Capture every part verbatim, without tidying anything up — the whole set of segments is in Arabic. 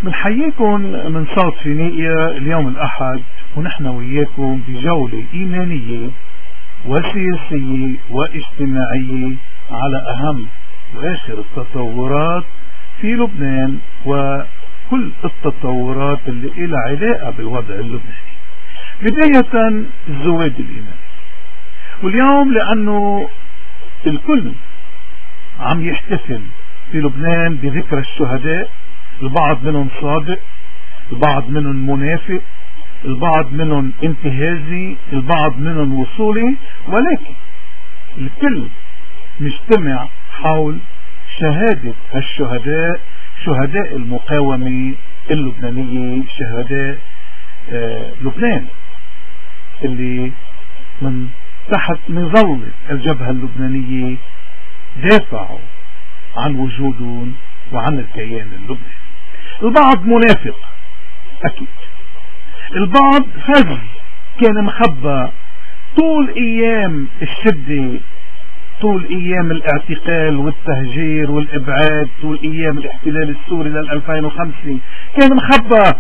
بنحييكم من صوت فينيقيا اليوم الأحد، ونحن وياكم بجولة إيمانية وسياسية واجتماعية على أهم وآخر التطورات في لبنان وكل التطورات اللي لها علاقة بالوضع اللبناني. بداية الزواج الإيماني، واليوم لأنه الكل عم يحتفل في لبنان بذكرى الشهداء، البعض منهم صادق، البعض منهم منافق، البعض منهم انتهازي، البعض منهم وصولي، ولكن الكل مجتمع حول شهادة الشهداء، شهداء المقاومة اللبنانية، شهداء آه لبنان اللي من تحت مظلة الجبهة اللبنانية دافعوا عن وجودهم وعن الكيان اللبناني. البعض منافق أكيد، البعض فز كان مخبى طول أيام الشدة، طول أيام الاعتقال والتهجير والإبعاد، طول أيام الاحتلال السوري لل ألفين وخمسة كان مخبى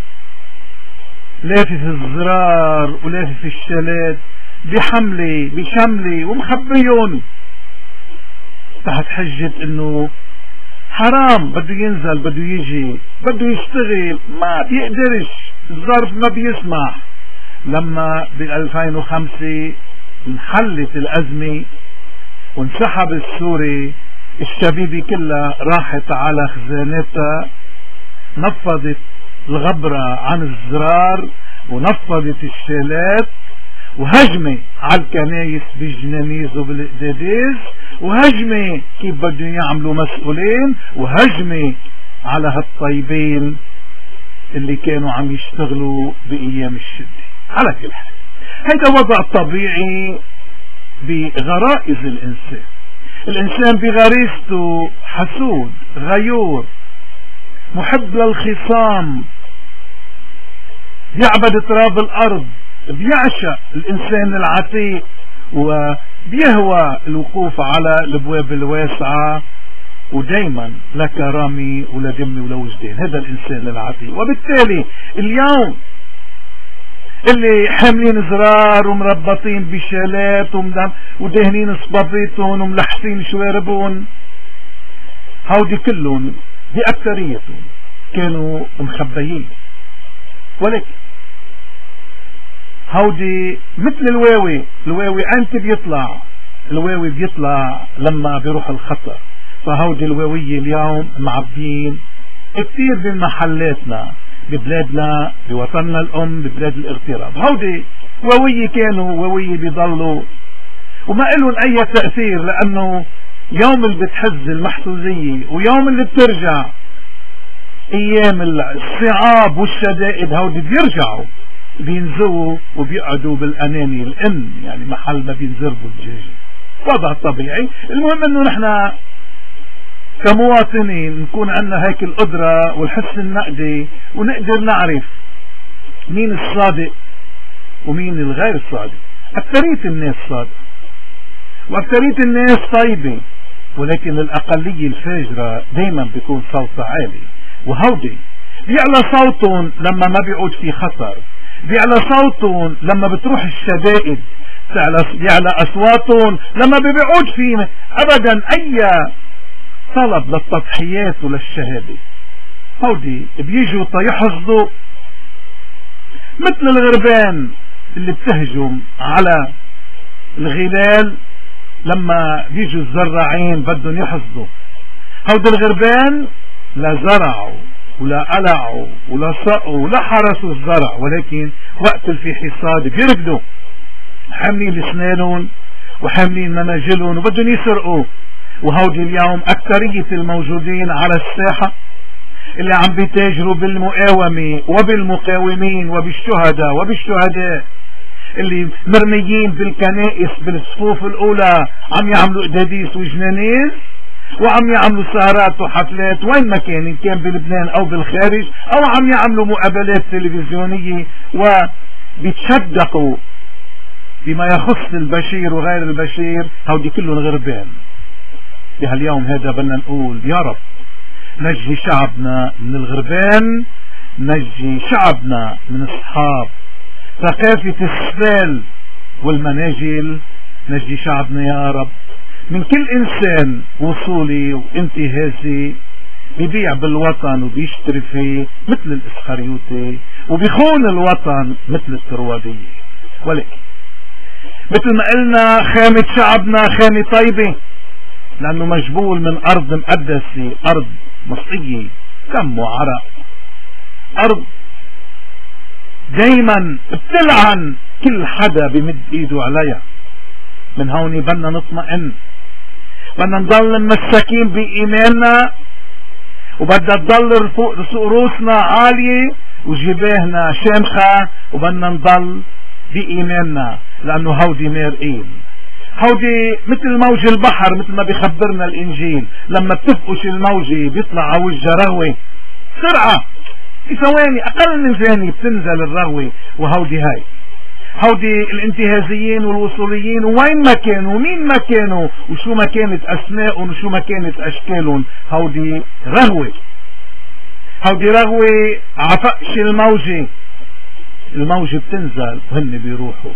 لافف الزرار ولافف الشلات بحملة بشملة ومخبيون تحت حجة انه حرام، بده ينزل، بده يجي، بده يشتغل، ما بيقدرش، الظرف ما بيسمح. لما بال ألفين وخمسة انحلت الأزمة وانسحب السوري، الشبيبة كلها راحت على خزانتها، نفضت الغبرة عن الزرار ونفضت الشالات وهجمة على الكنايس بالجنانيز وبالقداديز، وهجمة كيف بدهم يعملوا مسؤولين، وهجمة على هالطيبين اللي كانوا عم يشتغلوا بأيام الشدة. على كل حال هذا وضع طبيعي بغرائز الإنسان. الإنسان بغريزته حسود، غيور، محب للخصام، يعبد تراب الأرض، بيعشق الإنسان العتيق وبيهوى الوقوف على الابواب الواسعة، ودايما لا كرامي ولا دمي ولا وجدان. هذا الإنسان العتيق. وبالتالي اليوم اللي حاملين زرار ومربطين بشالات ودهنين صبابيتهم وملحسين شواربهم، هودي كلهم بأكثريتهم كانوا مخبيين، ولكن هودي مثل الواوي. الواوي أنت بيطلع، الواوي بيطلع لما بيروح الخطر. فهودي الواوية اليوم معبين كثير من محلاتنا ببلادنا، بوطننا الأم، ببلاد الاغتراب. هودي واوية كانوا واوية بيضلوا وما إلهم أي تأثير، لأنه يوم اللي بتحز المحسوزية ويوم اللي بترجع أيام الصعاب والشدائد، هودي بيرجعوا بينزووا وبيقعدوا بالأناني الإن، يعني محل ما بينزربوا الدجاج. وضع طبيعي. المهم انه نحن كمواطنين نكون عندنا هيك القدرة والحس النقدي، ونقدر نعرف مين الصادق ومين الغير الصادق. أكثرية الناس صادق وأكثرية الناس طيبة، ولكن الأقلية الفاجرة دايما بيكون صوتها عالي، وهودي بيعلى صوتهم لما ما بيعود في خطر، بيعلى صوتهم لما بتروح الشدائد، بيعلى أصواتهم لما بيعود في أبدا أي طلب للتضحيات وللشهادة. هودي بيجوا تيحصدوا مثل الغربان اللي بتهجم على الغلال لما بيجوا الزراعين بدهم يحصدوا. هودي الغربان لا زرعوا ولا قلعوا ولا سقوا ولا حرسوا الزرع، ولكن وقت في حصاد بيركضوا حاملين اسنانهم وحاملين مناجلهم وبدهم يسرقوا. وهودي اليوم أكثرية الموجودين على الساحة اللي عم بيتاجروا بالمقاومة وبالمقاومين وبالشهداء وبالشهداء اللي مرميين بالكنائس بالصفوف الأولى، عم يعملوا قداديس وجنانيز وعم يعملوا سهرات وحفلات وين ما كان، إن كان بلبنان أو بالخارج، أو عم يعملوا مقابلات تلفزيونية وبيتشدقوا بما يخص البشير وغير البشير. هودي كلهم غربان. بهاليوم هذا بدنا نقول يا رب نجي شعبنا من الغربان، نجي شعبنا من اصحاب ثقافة السفال والمناجل، نجي شعبنا يا رب من كل انسان وصولي وانتهازي بيبيع بالوطن وبيشتري فيه مثل الاسخريوطي وبيخون الوطن مثل الكروادية. ولكن مثل ما قلنا خامة شعبنا خامة طيبة، لأنه مجبول من أرض مقدسة، أرض مصرية دم وعرق، أرض دايما بتلعن كل حدا بمد ايده عليها. من هون بدنا نطمئن، بدنا نضل مساكين بإيماننا، وبدنا تضل فوق رؤوسنا عالية وجباهنا شامخة، وبدنا نضل بإيماننا، لأنه هودي مارقين، هودي مثل موج البحر، مثل ما بيخبرنا الإنجيل لما بتفقش الموجة بيطلع على وجه رهوة سرعة في ثواني، أقل من ثانية بتنزل الرهوة. وهودي هاي هودي الانتهازيين والوصوليين، وين ما كانوا ومين ما كانوا وشو ما كانت أسماءهم وشو ما كانت أشكالهم، هودي رهوة، هودي رهوة عفقش الموجة، الموجة بتنزل وهن بيروحوا.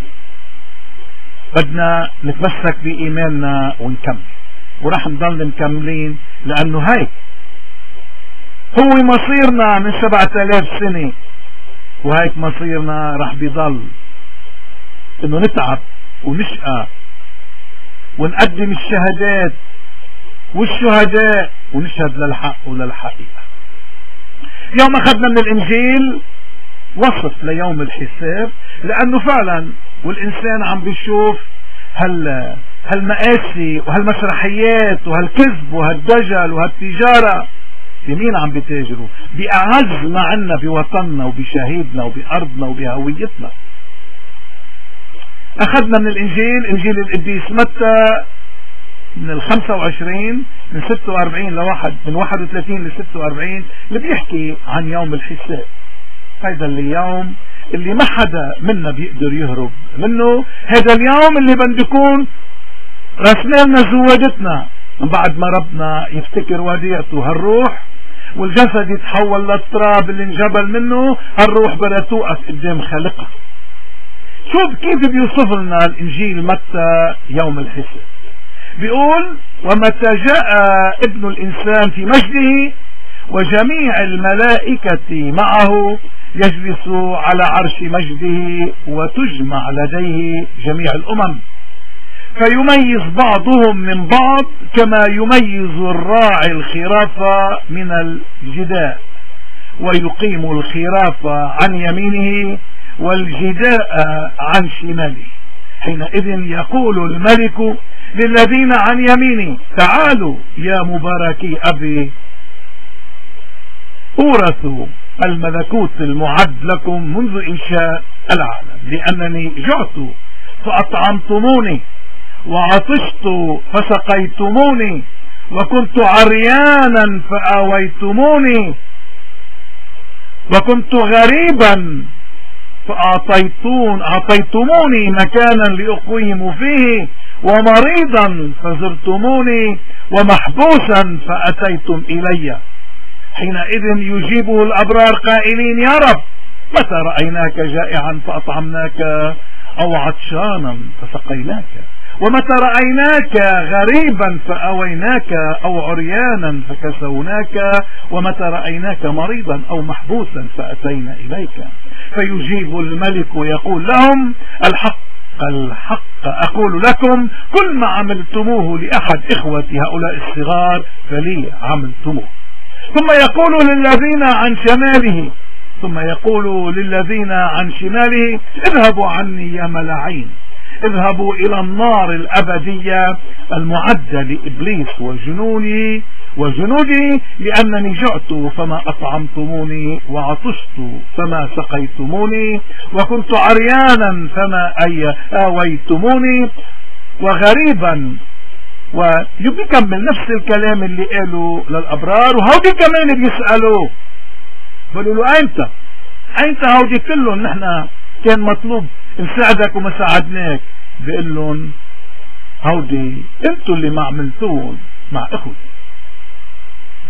بدنا نتمسك بإيماننا ونكمل، ورح نضل مكملين، لأنه هاي هو مصيرنا من سبعة آلاف سنة، وهيك مصيرنا رح بيضل انه نتعب ونشقى ونقدم الشهادات والشهداء ونشهد للحق وللحقيقة. يوم اخذنا من الانجيل وصف ليوم الحساب، لانه فعلا والانسان عم بيشوف هال هالمآسي وهالمسرحيات وهالكذب وهالدجل وهالتجارة. بمين عم بتاجروا؟ بأعز ما عنا بوطننا وبشهيدنا وبأرضنا وبهويتنا. أخذنا من الإنجيل إنجيل القديس متى من الخمسة وعشرين من ستة وأربعين لواحد من واحد وثلاثين لستة وأربعين اللي بيحكي عن يوم الحساب. هذا اليوم اللي ما حدا منا بيقدر يهرب منه، هذا اليوم اللي بندكون رسمنا زوادتنا من بعد ما ربنا يفتكر وديعته هالروح، والجسد يتحول للتراب اللي انجبل منه، هالروح بدها توقف قدام خالقها. شوف كيف بيوصف لنا الانجيل متى يوم الحساب. بيقول: ومتى جاء ابن الانسان في مجده وجميع الملائكة معه يجلس على عرش مجده وتجمع لديه جميع الامم، فيميز بعضهم من بعض كما يميز الراعي الخراف من الجداء، ويقيم الخراف عن يمينه والجداء عن شماله. حينئذ يقول الملك للذين عن يمينه: تعالوا يا مباركي أبي، أورثوا الملكوت المعد لكم منذ إنشاء العالم، لأنني جعت فأطعمتموني، وعطشت فسقيتموني، وكنت عريانا فآويتموني، وكنت غريبا فأعطيتون أعطيتموني مكانا لأقيم فيه، ومريضا فزرتموني، ومحبوسا فأتيتم إلي. حينئذ يجيبه الأبرار قائلين: يا رب، متى رأيناك جائعا فأطعمناك، أو عطشانا فسقيناك؟ ومتى رأيناك غريبا فأويناك، أو عريانا فكسوناك؟ ومتى رأيناك مريضا أو محبوسا فأتينا إليك؟ فيجيب الملك ويقول لهم: الحق الحق أقول لكم، كل ما عملتموه لأحد إخوتي هؤلاء الصغار فلي عملتموه. ثم يقول للذين عن شماله ثم يقول للذين عن شماله: اذهبوا عني يا ملاعين، اذهبوا إلى النار الأبدية المعدة لإبليس وجنوني وجنودي، لأنني جعت فما أطعمتموني، وعطشت فما سقيتموني، وكنت عريانا فما أي آويتموني، وغريبا. ويكمل نفس الكلام اللي قالوا للأبرار، وهودي كمان بيسألوا بقولوا له: أنت أنت هودي كلهم نحن كان مطلوب نساعدك وما ساعدناك. بيقول لهم: هودي انتوا اللي ما عملتون مع اخوتي.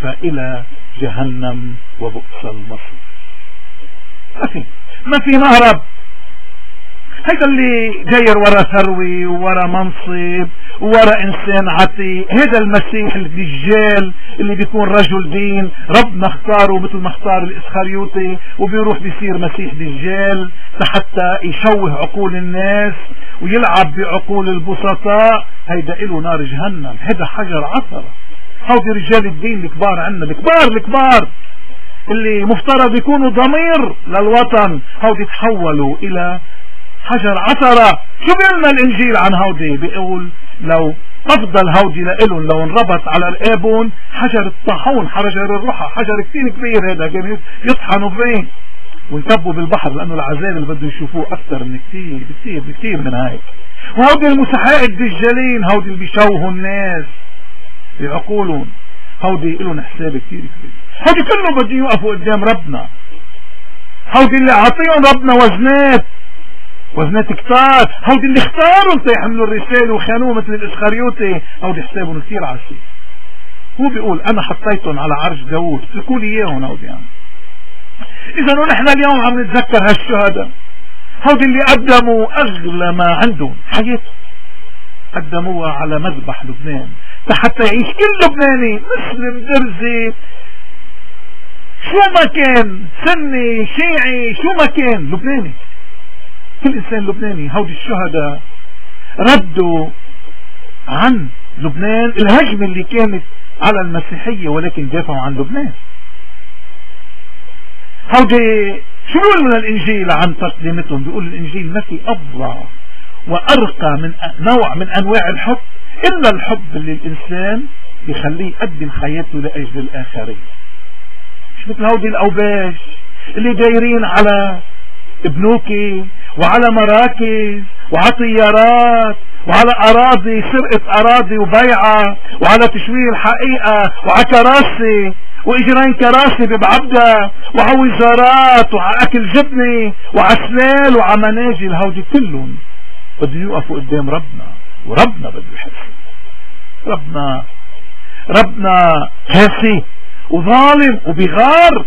فإلى جهنم وبؤس المصير. ما في ما في مهرب. هيدا اللي جاير ورا ثروي ورا منصب ورا انسان عتي، هذا المسيح الدجال اللي بيكون رجل دين ربنا اختاره مثل ما اختار الاسخريوطي، وبيروح بيصير مسيح دجال حتى يشوه عقول الناس ويلعب بعقول البسطاء. هيدا له نار جهنم، هيدا حجر عثرة. هودي رجال الدين الكبار عنا، الكبار الكبار اللي مفترض يكونوا ضمير للوطن، هودي تحولوا الى حجر عثرة. شو بيقولنا الانجيل عن هودي؟ بيقول لو افضل هودي لإلهم لو انربط على رقابهم حجر الطاحون، حجر الرحى، حجر كتير كبير هذا كان يطحنوا فيه وينكبوا بالبحر، لانه العذاب اللي بده يشوفوه اكثر من كتير بكتير بكتير من هيك. وهودي المسحاء الدجالين، هودي اللي بيشوهوا الناس بعقولهم، هودي لهم حساب كتير كبير. هودي كلهم بده يوقفوا قدام ربنا. هودي اللي عطيهم ربنا وزنات وزنات كتار، هودي اللي اختاروا تيحملوا الرسالة وخانوه مثل الاسخريوطي، هودي حسابهم كثير عسير. هو بيقول انا حطيتهم على عرش داوود، اتركوا لي اياهم هودي. يعني اذا نحن اليوم عم نتذكر هالشهداء، هودي اللي قدموا اغلى ما عندهم حياتهم، قدموها على مذبح لبنان حتى يعيش كل لبناني مسلم درزي شو ما كان، سني شيعي شو ما كان، لبناني، كل انسان لبناني. هودي الشهداء ردوا عن لبنان الهجمة اللي كانت على المسيحية، ولكن دافعوا عن لبنان. هودي شو بيقول من الانجيل عن تقديمتهم؟ بيقول الانجيل ما في افظع وارقى من نوع من انواع الحب الا الحب اللي الانسان يخليه يقدم حياته لاجل الاخرين. مش مثل هودي الاوباش اللي دايرين على بنوكي وعلى مراكز وعلى طيارات وعلى اراضي، سرقة اراضي وبيعة، وعلى تشويه الحقيقة، وعلى كراسي واجرين كراسي ببعبدة، وعلى وزارات، وعلى اكل جبنة، وعلى سلال، وعلى مناجل. هودي كلهم بده يوقفوا قدام ربنا، وربنا بده يحاسب. ربنا ربنا قاسي وظالم وبيغار،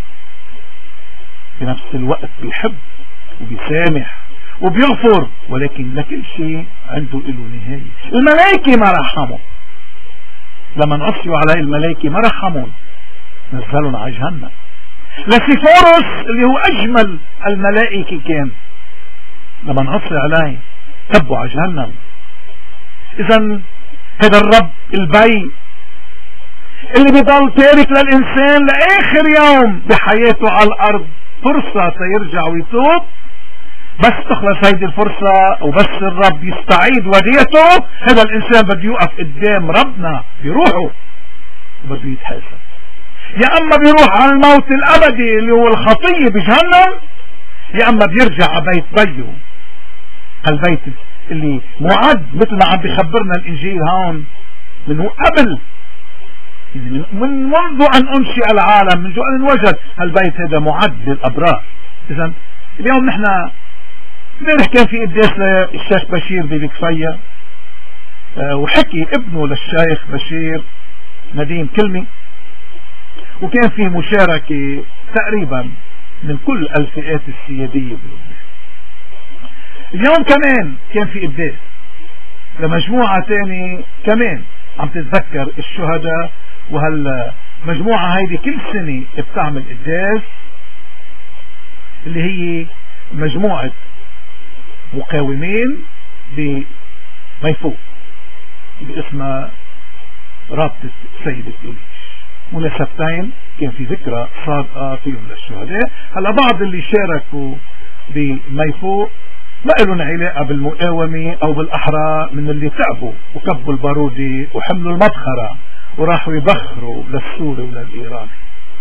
في نفس الوقت بيحب وبيسامح وبيغفر، ولكن لكل شيء عنده له نهاية. الملائكة ما رحموا، لما نعصوا عليه الملائكة ما رحمون، نزلون على جهنم. لسيفورس اللي هو اجمل الملائكة كان، لما نعصي عليه كبوا على جهنم. اذا هذا الرب البي اللي بيضل تارك للإنسان لآخر يوم بحياته على الأرض فرصة سيرجع ويتوب، بس تخلص هيدي الفرصة وبس الرب يستعيد وديته، هذا الإنسان بده يوقف قدام ربنا بروحه وبده يتحاسب. يا أما بيروح على الموت الأبدي اللي هو الخطية بجهنم، يا أما بيرجع على بيت بيه، البيت اللي معد مثل ما عم بيخبرنا الإنجيل هون من قبل، من منذ أن أنشئ العالم، منذ أن انوجد هالبيت هذا معد للأبرار. إذن اليوم نحن امبارح كان في قداس للشيخ بشير ببكفية، أه وحكي ابنه للشيخ بشير نديم كلمة، وكان في مشاركة تقريبا من كل الفئات السيادية بلبنان. اليوم كمان كان في قداس لمجموعة تاني كمان عم تتذكر الشهداء، وهالمجموعة هيدي كل سنة بتعمل قداس، اللي هي مجموعة مقاومين بميفوق باسمها رابطة سيد الدوليش. مناسبتين كان في ذكرى صادقة فيهم للشهداء. هلا بعض اللي شاركوا بميفوق ما لهم علاقة بالمقاومة او بالاحرى من اللي تعبوا وكبوا البارودي وحملوا المبخرة وراحوا يبخروا للسوري وللإيراني.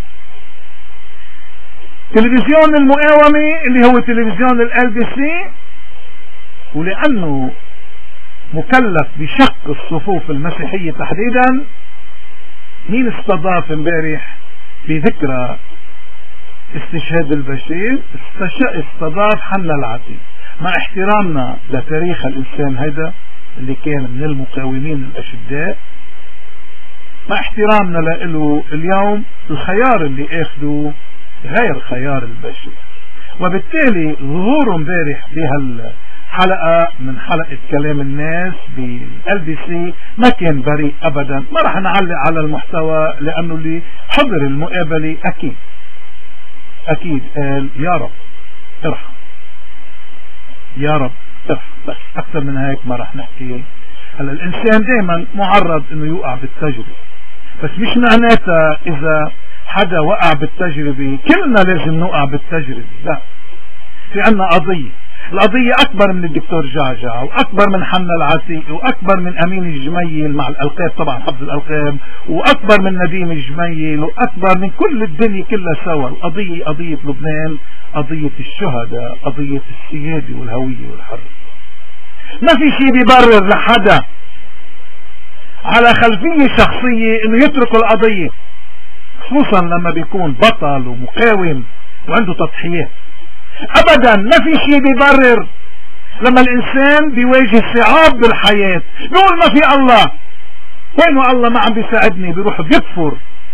تلفزيون المقاومة اللي هو تلفزيون ال بي سي، ولأنه مكلف بشق الصفوف المسيحية تحديدا، مين استضاف امبارح بذكرى استشهاد البشير؟ استضاف حنا العتيق. مع احترامنا لتاريخ الإنسان هذا اللي كان من المقاومين الأشداء، مع احترامنا له اليوم الخيار اللي اخذه غير خيار البشر. وبالتالي ظهوره امبارح بهالحلقة من حلقة كلام الناس بالال بي سي ما كان بريء ابدا. ما رح نعلق على المحتوى لانه اللي حضر المقابلة اكيد اكيد قال يا رب ارحم، يا رب ارحم، بس اكثر من هيك ما رح نحكي. هلا الانسان دائما معرض انه يوقع بالتجربة، بس مش معناتها اذا حدا وقع بالتجربة كلنا لازم نوقع بالتجربة، لا. في عنا قضية، القضية أكبر من الدكتور جعجع وأكبر من حنا العتيق وأكبر من أمين الجميل مع الألقاب، طبعا حفظ الألقاب، وأكبر من نديم الجميل، وأكبر من كل الدنيا كلها سوا. القضية قضية لبنان، قضية الشهداء، قضية السيادة والهوية والحرية. ما في شيء بيبرر لحدا على خلفية شخصية انه يترك القضية، خصوصا لما بيكون بطل ومقاوم وعنده تضحيات. ابدا ما في شيء بيبرر لما الانسان بيواجه صعاب بالحياة بيقول ما في الله، وينه الله ما عم بيساعدني، بيروح بيكفر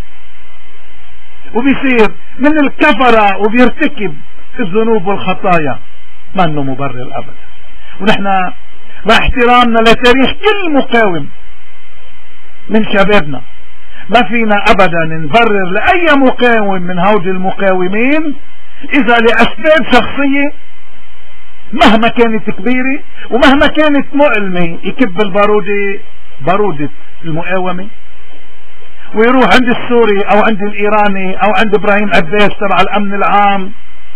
وبيصير من الكفرة وبيرتكب الذنوب والخطايا. ما انه مبرر ابدا. ونحن مع احترامنا لتاريخ كل مقاوم من شبابنا ما فينا ابدا نبرر لاي مقاوم من هؤلاء المقاومين اذا لاسباب شخصية مهما كانت كبيرة ومهما كانت مؤلمة يكب البارودة بارودة المقاومة ويروح عند السوري او عند الايراني او عند ابراهيم عباس تبع الامن العام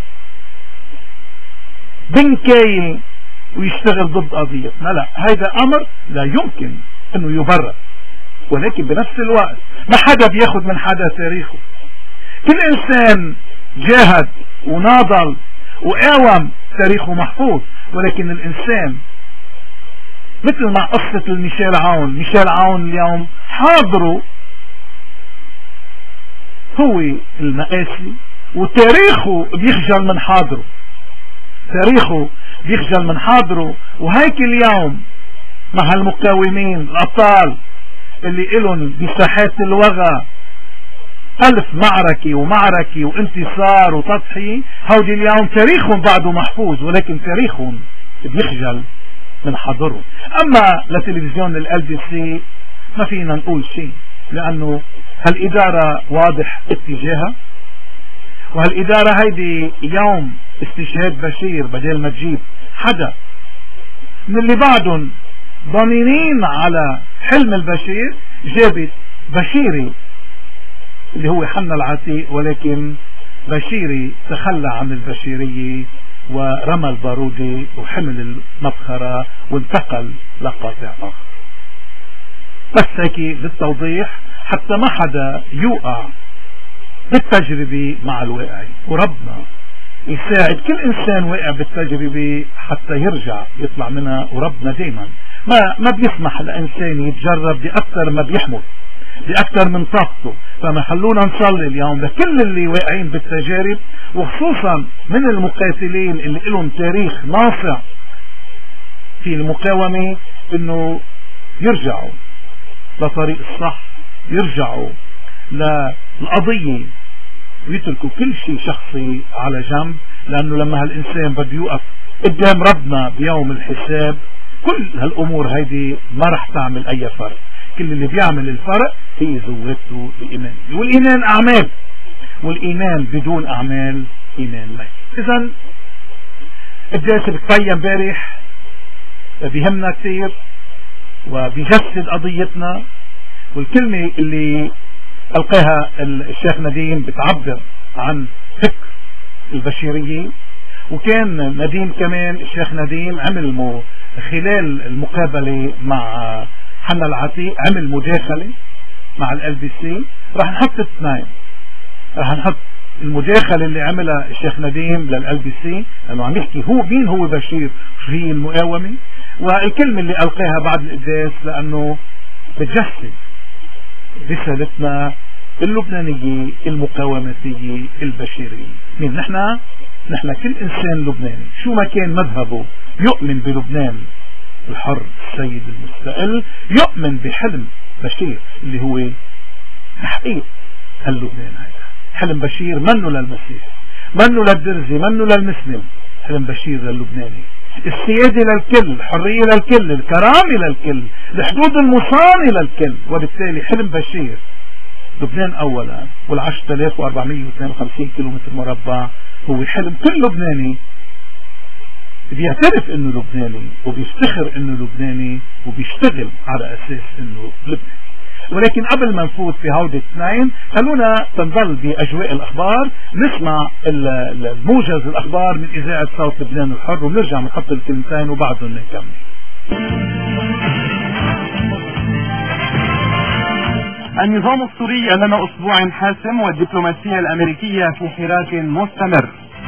بنكاية ويشتغل ضد قضيتنا. لا، هذا امر لا يمكن انه يبرر. ولكن بنفس الوقت ما حدا بياخد من حدا تاريخه. كل انسان جاهد وناضل وقاوم تاريخه محفوظ. ولكن الانسان مثل مع قصة الميشيل عون، ميشيل عون اليوم حاضره هو المقاسي وتاريخه بيخجل من حاضره، تاريخه بيخجل من حاضره. وهيك اليوم مع هالمقاومين الابطال اللي إلهم بساحات الوغى ألف معركة ومعركة وانتصار وتضحية، هودي اليوم تاريخهم بعده محفوظ ولكن تاريخهم بيخجل من حضره. أما لتلفزيون ال بي سي ما فينا نقول شيء، لأنه هالإدارة واضح اتجاهها، وهالإدارة هيدي يوم استشهاد بشير بدل ما تجيب حدا من اللي بعدهم ضامنين على حلم البشير، جابت بشيري اللي هو حنا العتيق، ولكن بشيري تخلى عن البشيرية ورمى البارودة وحمل المبخرة وانتقل لقاطع آخر. بس هيك للتوضيح حتى ما حدا يوقع بالتجربة مع الواقعين، وربنا يساعد كل انسان واقع بالتجربة حتى يرجع يطلع منها. وربنا دايما ما ما بيسمح لانسان يتجرب باكثر ما بيحمل، باكثر من طاقته. فما خلونا نصلي اليوم لكل اللي واقعين بالتجارب، وخصوصا من المقاتلين اللي لهم تاريخ ناصع في المقاومة، انه يرجعوا لطريق الصح، يرجعوا للقضية ويتركوا كل شيء شخصي على جنب. لانه لما هالانسان بده يوقف قدام ربنا بيوم الحساب كل هالامور هيدي ما رح تعمل اي فرق. كل اللي بيعمل الفرق هي زوجته الايمان، والايمان اعمال، والايمان بدون اعمال ايمان ميت. اذا الدرس بتبين امبارح بيهمنا كثير وبيجسد قضيتنا، والكلمة اللي ألقاها الشيخ نديم بتعبر عن فكر البشيرية. وكان نديم كمان الشيخ نديم عمل مو خلال المقابلة مع حنا العتيق عمل مداخلة مع ال بي سي. راح نحط اثنين، راح نحط المداخلة اللي عملها الشيخ نديم لل بي سي لأنه عم يحكي هو مين هو بشير، شو هي المقاومة، والكلمة اللي ألقاها بعد القداس لأنه بتجسد رسالتنا اللبنانية المقاومتية البشيرية. مين نحن؟ نحن كل إنسان لبناني شو ما كان مذهبه يؤمن بلبنان الحر السيد المستقل، يؤمن بحلم بشير اللي هو تحقيق اللبنان هذا. حلم بشير منه للمسيح، منه للدرزي، منه للمسلم، حلم بشير للبناني. السيادة للكل، الحرية للكل، الكرامة للكل، الحدود المصانة للكل. وبالتالي حلم بشير لبنان أولا والعشرة آلاف وأربعمية واثنين وخمسين كيلومتر مربع هو حلم كل لبناني بيعترف انه لبناني وبيفتخر انه لبناني وبيشتغل على اساس انه لبناني. ولكن قبل ما نفوت في هودة اثنين خلونا تنضل باجواء الاخبار، نسمع الموجز الاخبار من اذاعة صوت لبنان الحر ونرجع نحط الكلمتين وبعدهم نكمل. النظام السوري امام اسبوع حاسم والدبلوماسية الامريكية في حراك مستمر.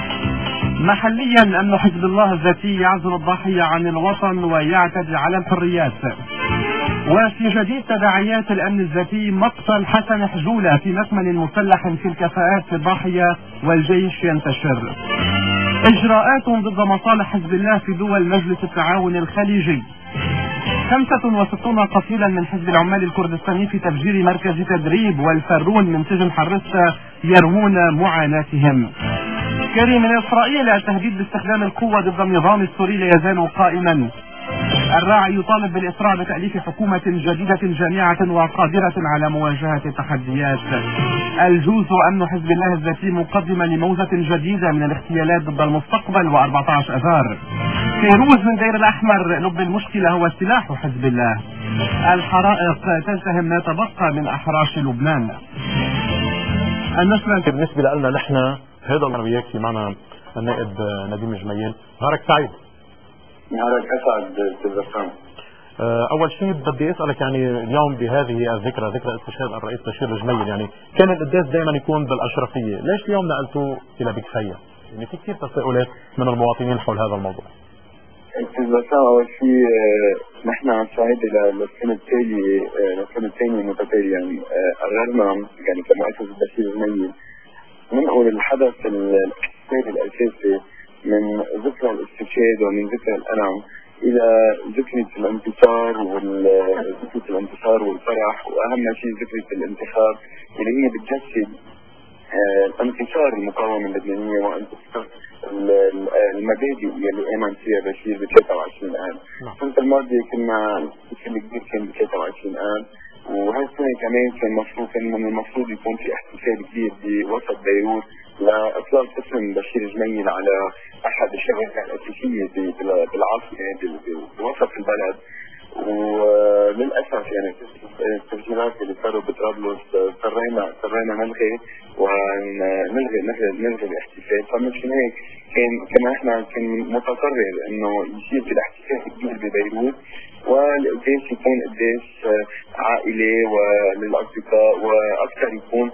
محليا امن حزب الله الذاتي يعزل الضاحية عن الوطن ويعتدي على الحريات. وفي جديد تداعيات الامن الذاتي مقتل حسن حجولة في مكمن مسلح في الكفاءات في الضاحية والجيش ينتشر. اجراءات ضد مصالح حزب الله في دول مجلس التعاون الخليجي. خمسة وستون قتيلا من حزب العمال الكردستاني في تفجير مركز تدريب والفرون من سجن حرسة يروون معاناتهم. كريم من إسرائيل التهديد باستخدام القوة ضد النظام السوري لا يزال قائما. الراعي يطالب بالإسراع بتأليف حكومة جديدة جامعة وقادرة على مواجهة التحديات. الجوز أمن حزب الله الذاتي مقدما لموجة جديدة من الاغتيالات ضد المستقبل وأربعة عشر أذار. فيروز من دير الأحمر لب المشكلة هو سلاح حزب الله. الحرائق تلتهم ما تبقى من أحراش لبنان. النشرة بالنسبة لنا نحن هذا المرة وياك في معنا النائب نديم جميل. نهارك سعيد. نهارك أسعد تلفزيون. أول شيء بدي أسألك يعني اليوم بهذه الذكرى ذكرى استشهاد الرئيس بشير الجميل، يعني كان القداس دائما يكون بالأشرفية، ليش اليوم نقلتوه إلى بكفية؟ يعني في كثير تساؤلات من المواطنين حول هذا الموضوع. تلفزيون أول شيء نحن عم نشاهد للسنة التالية للسنة الثانية متتالية، يعني قررنا يعني كمؤسسة بشير الجميل ننقل الحدث الاقتصادي الأساسي من ذكرى الاستشهاد ومن ذكرى الألم إلى ذكرى الانتصار وذكرى الانتصار والفرح، وأهم شيء ذكرى الانتخاب اللي هي بتجسد انتصار المقاومة اللبنانية وانتصار المبادئ اللي آمن فيها بشير ب ثلاثة وعشرين آب. السنة الماضية كنا بشكل كبير كان ب ثلاثة وعشرين آب، وهالسنة كمان كان مفروض كان من المفروض يكون في احتفال كبير بوسط بيروت لإطلاق اسم بشير جميل على أحد الشوارع الأساسية بالعاصمة بوسط البلد. وللأسف يعني التفجيرات اللي صاروا بطرابلس اضطرينا اضطرينا نلغي ونلغي نلغي نلغي الاحتفال. فمشان هيك كان كمان احنا كان متقرر انه يصير في الاحتفال كبير ببيروت، والقداس يكون قداس عائلي وللأصدقاء وأكثر يكون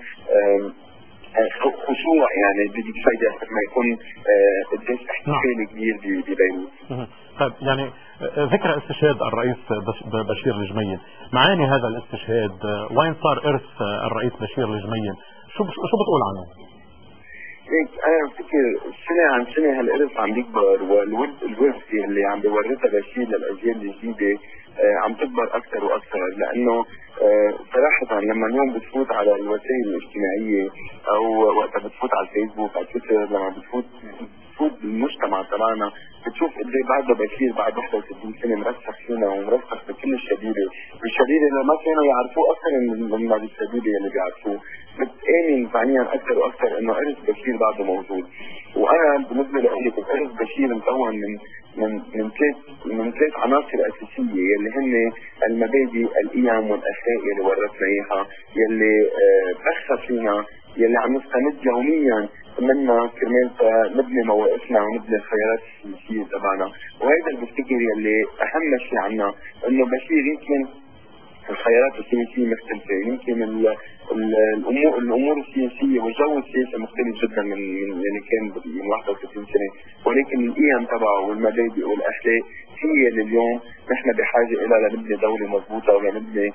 خشوع يعني بدي كفاية ما يكون قداس احتفالي كبير ببيروت. طيب يعني ذكرى استشهاد الرئيس بشير الجميل، معاني هذا الاستشهاد وين صار إرث الرئيس بشير الجميل؟ شو شو بتقول عنه؟ هيك انا بفكر سنه عن سنه هالإرث عم بيكبر، والورث الورثه اللي عم بيورثها بشير للاجيال الجديده عم تكبر اكثر واكثر، لانه صراحه لما اليوم بتفوت على الوسائل الاجتماعيه او وقتها بتفوت على الفيسبوك على تويتر، لما بتفوت بتفوت بالمجتمع تبعنا بتشوف قد ايه بعده بشير بعد واحد وستين سنه مرسخ فينا ومرسخ بكل الشبيبه، والشبيبه اللي ما كانوا يعرفوه اكثر من بعض الشبيبه اللي بيعرفوه، بتآمن فعليا اكثر واكثر انه إرث بشير بعده موجود. وانا بالنسبه لي إرث بشير مكون من من من ثلاث من ثلاث عناصر اساسيه يلي هن المبادئ القيم والاخلاق اللي ورثنا اياها، يلي بخ فينا، يلي عم نستمد يوميا منا كرمال نبني مواقفنا ونبني الخيارات السياسيه تبعنا. وهذا اللي بفتكر يلي اهم شيء عنا انه بشير يمكن الخيارات السياسيه مختلفه، يمكن الامور الامور السياسيه والجو السياسي مختلف جدا من من اللي كان من واحد وستين سنه، ولكن القيم تبعه والمبادئ والاخلاق هي اللي اليوم نحن بحاجه الى لنبني دوله مضبوطه ولنبني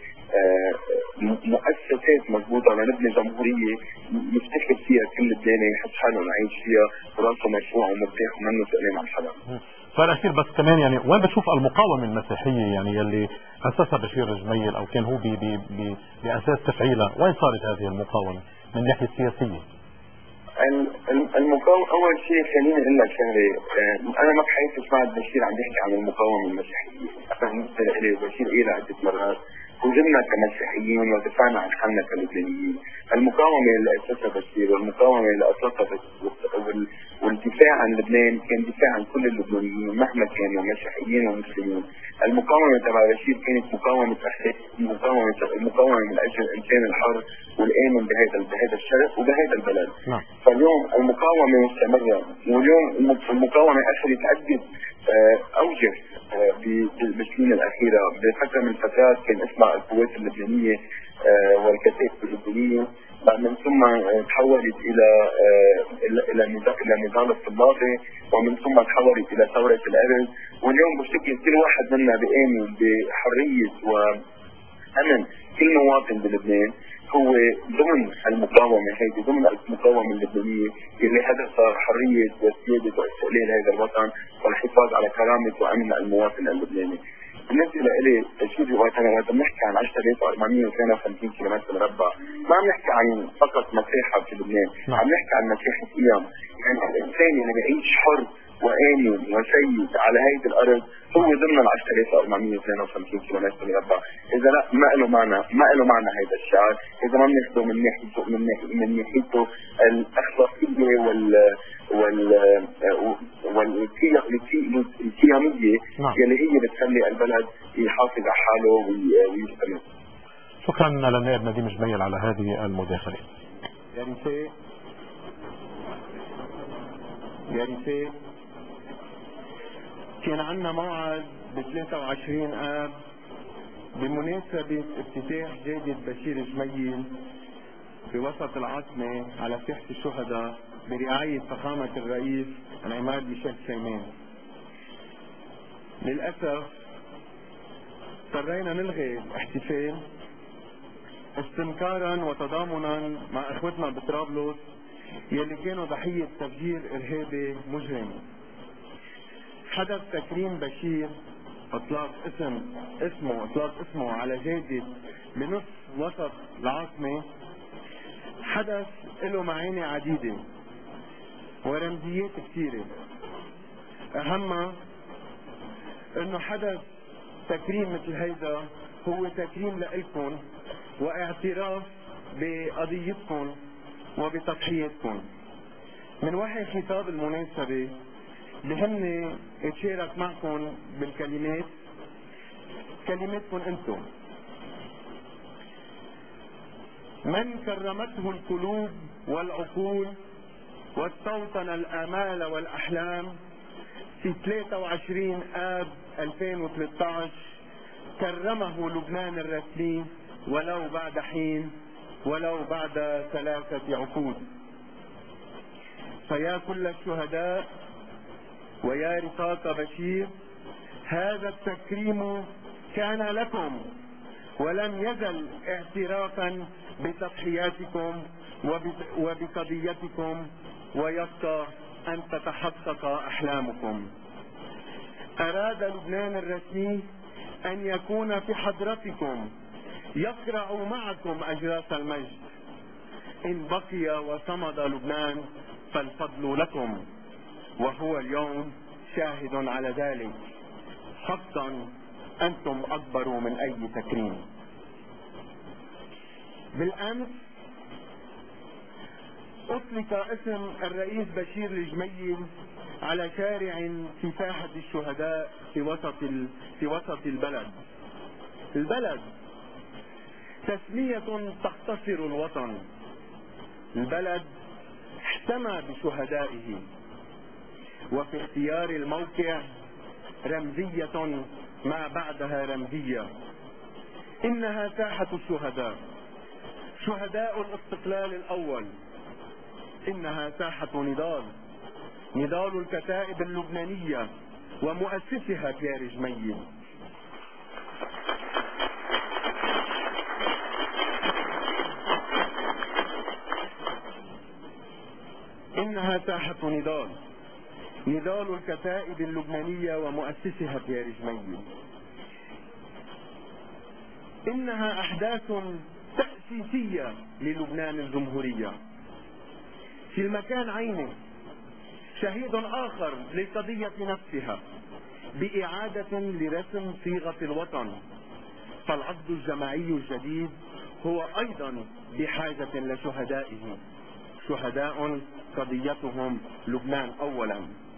مؤسسات مضبوطه ولنبني جمهوريه يفتخر فيها كل لبناني يحس حاله عايش فيها وراسه مرفوع ومرتاح ومنه سئلان على الحدا. سؤال اخير بس كمان، يعني وين بتشوف المقاومه المسيحيه يعني يلي اسسها بشير جميل او كان هو بي بي بي باساس تفعيلها، وين صارت هذه المقاومه من الناحيه السياسيه؟ المقاومه اول شيء خليني اقول لك شغله، انا ما بحيث سمعت بشير عم يحكي عن المقاومه المسيحيه. انا بالنسبه لي بشير قال عده مرات وجدنا كمسيحيين ودفعنا عن حالنا كلبنانيين. المقاومه اللي اسسها بشير والمقاومه اللي اسسها والدفاع عن لبنان كان دفاع عن كل اللبنانيين مهما كانوا مسيحيين ومسلمين. المقاومه تبع بشير كانت مقاومه اخلاق، مقاومه المقاومه من اجل الانسان الحر والامن بهذا بهذا الشرق وبهذا البلد. نعم. فاليوم المقاومه مستمره، واليوم المقاومه اخذت عده اوجه بالسنين الاخيره. بفتره من الفترات كان اسمها القوات اللبنانيه والكتائب اللبنانيه، من ثم تحولت الى الى الى النضال الطلابي، ومن ثم تحولت الى ثوره الارز، واليوم بشكل كل واحد منا بآمن بحريه وامن كل مواطن بلبنان هو ضمن المقاومه هيدي، ضمن المقاومه اللبنانيه اللي هدفها حريه وسياده واستقلال هذا الوطن والحفاظ على كرامه وامن المواطن اللبناني. بالنسبه لي تشييد وقتنا وقت بنحكي عن عشرة آلاف وأربعمئة واثنين وخمسين كيلومتر مربع، ما عم نحكي عن فقط مساحه في لبنان، عم نحكي عن مساحه قيم. يعني الانسان اللي بيعيش حر وآمن وسيد على هيدي الارض هو ضمن ال عشرة آلاف وأربعمئة واثنين وخمسين كيلومتر مربع. اذا لا ما له معنى، ما له معنى هذا الشعار اذا ما بناخذه من ناحيته من ناحيته من ناحيته الاخلاقيه وال وال والقيميه اللي هي بتخلي البلد يحافظ على حاله ويستمر. شكرا للنائب نديم جميل على هذه المداخله. يا ريت يا ريت كان عندنا موعد ب ثلاثة وعشرين آب بمناسبة افتتاح جادة بشير جميل بوسط العاصمة على ساحة الشهداء برعاية فخامة الرئيس العماد ميشيل سليمان. للأسف اضطرينا نلغي الاحتفال استنكارا وتضامنا مع اخوتنا بطرابلس يلي كانوا ضحية تفجير ارهابي مجرم. حدث تكريم بشير اطلاق اسم اسمه اطلاق اسمه على جادة بنصف وسط العاصمة حدث له معاني عديدة ورمزيات كثيرة، اهمها انه حدث تكريم مثل هيدا هو تكريم لإلكم واعتراف بقضيتكم وبتضحيتكم. من وحي خطاب المناسبة بهمني اتشارك معكم بالكلمات كلماتكم انتم. من كرمته القلوب والعقول واستوطن الآمال والأحلام في ثلاثة وعشرين آب ألفين وثلاثة عشر كرمه لبنان الرسمي ولو بعد حين ولو بعد ثلاثة عقود. فيا كل الشهداء ويا رفاق بشير، هذا التكريم كان لكم ولم يزل اعترافا بتضحياتكم وبقضيتكم، ويبقى أن تتحقق أحلامكم. أراد لبنان الرسمي أن يكون في حضرتكم يقرع معكم أجراس المجد. إن بقي وصمد لبنان فالفضل لكم، وهو اليوم شاهد على ذلك. حقا أنتم أكبر من أي تكريم. بالأمس أطلق اسم الرئيس بشير الجميل على شارع في ساحة الشهداء في وسط في وسط البلد. البلد تسمية تختصر الوطن. البلد احتمى بشهدائه، وفي اختيار الموقع رمزية ما بعدها رمزية. إنها ساحة الشهداء، شهداء الاستقلال الأول. إنها ساحة نضال، نضال الكتائب اللبنانية ومؤسسها بيير جميل. إنها ساحة نضال نضال الكتائب اللبنانية ومؤسسها بيير جميل. إنها أحداث تأسيسية للبنان الجمهورية. في المكان عينه شهيد آخر للقضية نفسها بإعادة لرسم صيغة الوطن، فالعقد الجماعي الجديد هو أيضا بحاجة لشهدائه، شهداء قضيتهم لبنان أولا.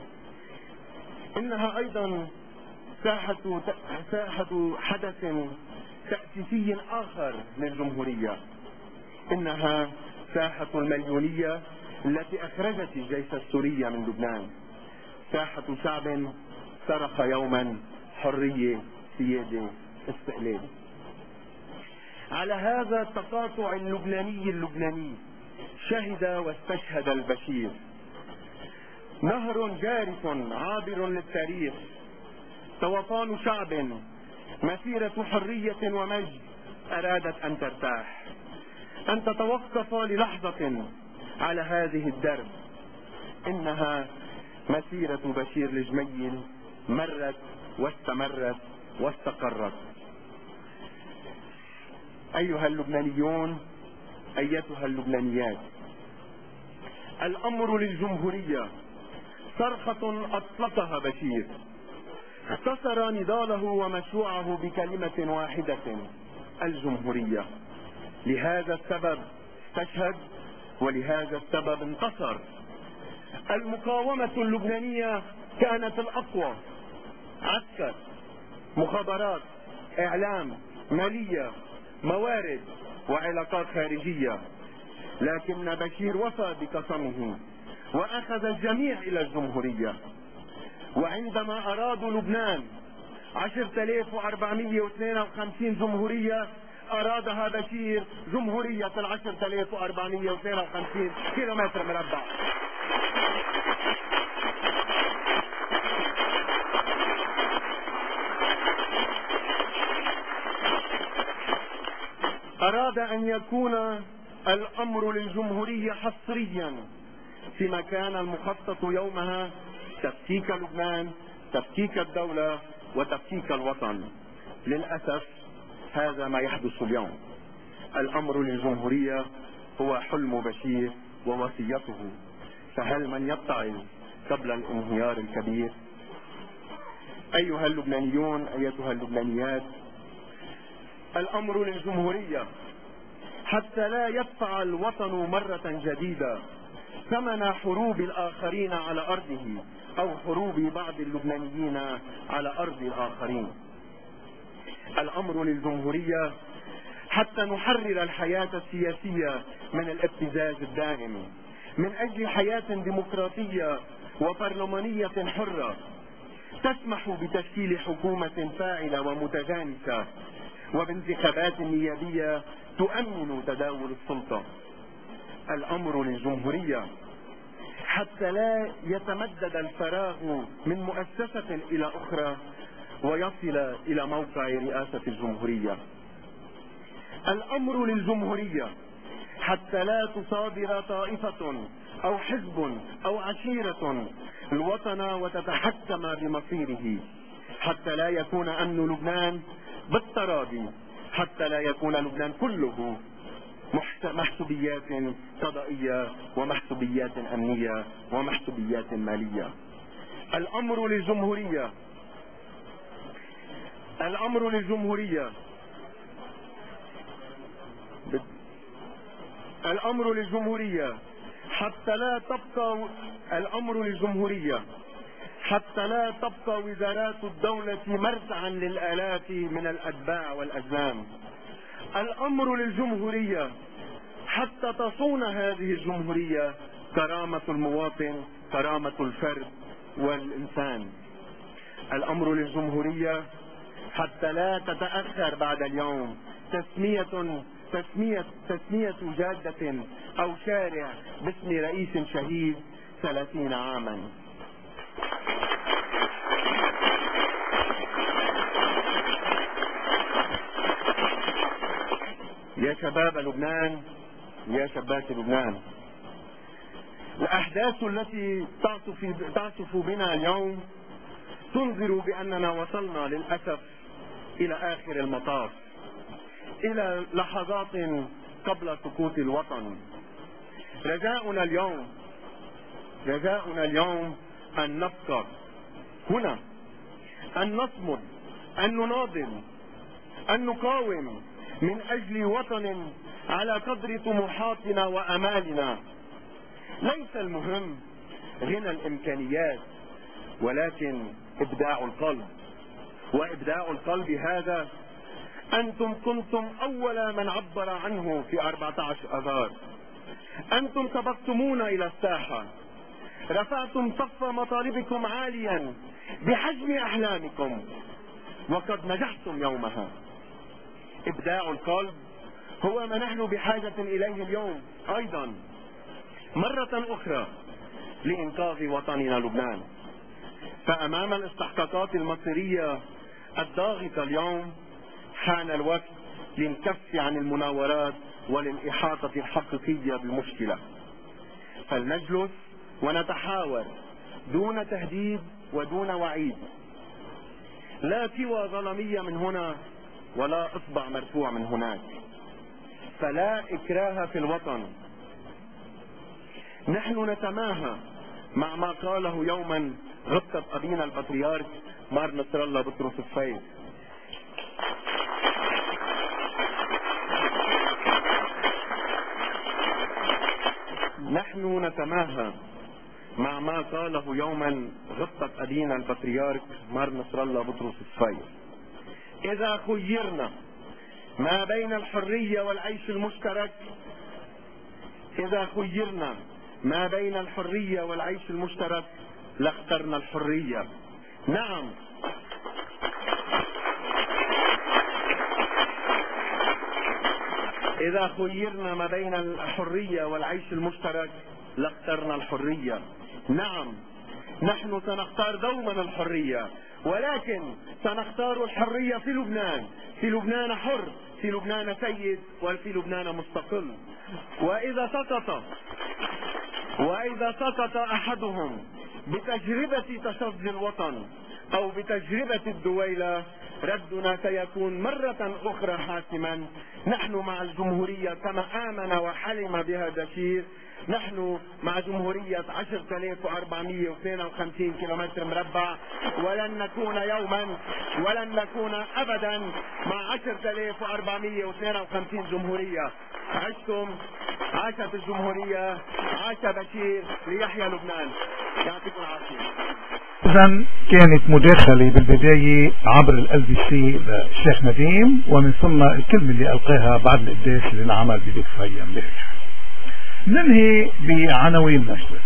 إنها أيضا ساحة ساحة حدث تأسيسي آخر للجمهورية، إنها ساحة المليونية التي أخرجت الجيش السوري من لبنان، ساحة شعب صرخ يوما حرية سيادة استقلال. على هذا التقاطع اللبناني اللبناني شهد واستشهد البشير، نهر جارف عابر للتاريخ، طوفان شعب، مسيرة حرية ومجد أرادت أن ترتاح، أن تتوقف للحظة على هذه الدرب. إنها مسيرة بشير الجميل مرت واستمرت واستقرت. أيها اللبنانيون، أيتها اللبنانيات، الأمر للجمهورية صرخة أطلقها بشير، اختصر نضاله ومشروعه بكلمة واحدة: الجمهورية. لهذا السبب استشهد، ولهذا السبب انتصر. المقاومة اللبنانية كانت الأقوى، عسكر، مخابرات، إعلام، مالية، موارد، وعلاقات خارجية، لكن بشير وفى بقسمه وأخذ الجميع إلى الجمهورية. وعندما أرادوا لبنان عشرة آلاف وأربعمائة واثنين وخمسين جمهورية، أرادها بشير جمهورية العشرة آلاف وأربعمائة واثنين وخمسين كيلومتر مربع. أراد أن يكون الأمر للجمهورية حصريا فيما كان المخطط يومها: تفكيك لبنان، تفكيك الدولة، وتفكيك الوطن. للأسف هذا ما يحدث اليوم. الأمر للجمهورية هو حلم بشير ووصيته، فهل من يتعظ قبل الانهيار الكبير؟ أيها اللبنانيون، أيتها اللبنانيات، الأمر للجمهورية حتى لا يدفع الوطن مرة جديدة ثمن حروب الآخرين على أرضه، أو حروب بعض اللبنانيين على أرض الآخرين. الأمر للجمهورية حتى نحرر الحياة السياسية من الابتزاز الدائم، من أجل حياة ديمقراطية وبرلمانية حرة تسمح بتشكيل حكومة فاعلة ومتجانسة، وبانتخابات نيابية تؤمن تداول السلطة. الأمر للجمهورية حتى لا يتمدد الفراغ من مؤسسة إلى أخرى ويصل إلى موقع رئاسة الجمهورية. الأمر للجمهورية حتى لا تصادر طائفة أو حزب أو عشيرة الوطن وتتحكم بمصيره، حتى لا يكون أمن لبنان بالتراضي، حتى لا يكون لبنان كله محسوبيات قضائية ومحسوبيات أمنية ومحسوبيات مالية. الأمر للجمهورية الأمر للجمهورية الأمر للجمهورية حتى لا تبقى الأمر للجمهورية حتى لا تبقى وزارات الدولة مرتعا للآلاف من الأتباع والأزلام. الأمر للجمهورية حتى تصون هذه الجمهورية كرامة المواطن، كرامة الفرد والإنسان. الأمر للجمهورية حتى لا تتأخر بعد اليوم تسمية تسمية تسمية جادة أو شارع باسم رئيس شهيد ثلاثين عاما. يا شباب لبنان، يا شابات لبنان، الأحداث التي تعصف, تعصف بنا اليوم تنذر بأننا وصلنا للأسف إلى آخر المطاف، إلى لحظات قبل سقوط الوطن. رجاؤنا اليوم رجاؤنا اليوم أن نبقى هنا، أن نصمد، أن نناضل، أن نقاوم من أجل وطن على قدر طموحاتنا وأمالنا. ليس المهم غنى الإمكانيات، ولكن إبداع القلب. وإبداع القلب هذا أنتم كنتم أول من عبر عنه في أربعة عشر أذار. أنتم سبقتمونا إلى الساحة، رفعتم سقف مطالبكم عاليا بحجم أحلامكم، وقد نجحتم يومها. إبداع القلب هو ما نحن بحاجة إليه اليوم أيضا مرة أخرى لإنقاذ وطننا لبنان. فأمام الاستحقاقات المصيرية الضاغطة اليوم حان الوقت للكف عن المناورات وللإحاطة الحقيقية بالمشكلة. فلنجلس ونتحاور دون تهديد ودون وعيد، لا سوى ظلمية من هنا ولا إصبع مرفوع من هناك. فلا إكراه في الوطن. نحن نتماهى مع ما قاله يوما غبطة أبينا البطريرك مار نصر الله بطرس الفايز. نحن نتماهى مع ما قاله يوما غبطة أبينا البطريرك مار نصر الله بطرس الفايز: إذا خيرنا ما بين الحرية والعيش المشترك إذا خيرنا ما بين الحرية والعيش المشترك لاخترنا الحرية. نعم، إذا خيرنا ما بين الحرية والعيش المشترك لاخترنا الحرية. نعم، نحن سنختار دوما الحرية، ولكن سنختار الحرية في لبنان، في لبنان حر، في لبنان سيد، وفي لبنان مستقل. وإذا سقط وإذا سقط أحدهم بتجربة تشظي الوطن أو بتجربة الدويلة، ردنا سيكون مرة أخرى حاسما. نحن مع الجمهورية كما آمن وحلم بها بشير. نحن مع جمهورية عشرة آلاف وأربعمئة واثنين وخمسين كيلومتر مربع، ولن نكون يوما ولن نكون أبدا مع عشرة آلاف وأربعمئة واثنين وخمسين جمهورية. عشتم، عاشت الجمهورية، عاش بشير، ليحيى لبنان. يعطيكم العافية. إذن كانت مداخلة بالبداية عبر ال بي سي للشيخ نديم، ومن ثم الكلمة اللي ألقاها بعد القداس اللي انعمل بديك فيا امبارح. ننهي بعناوين نشرتنا.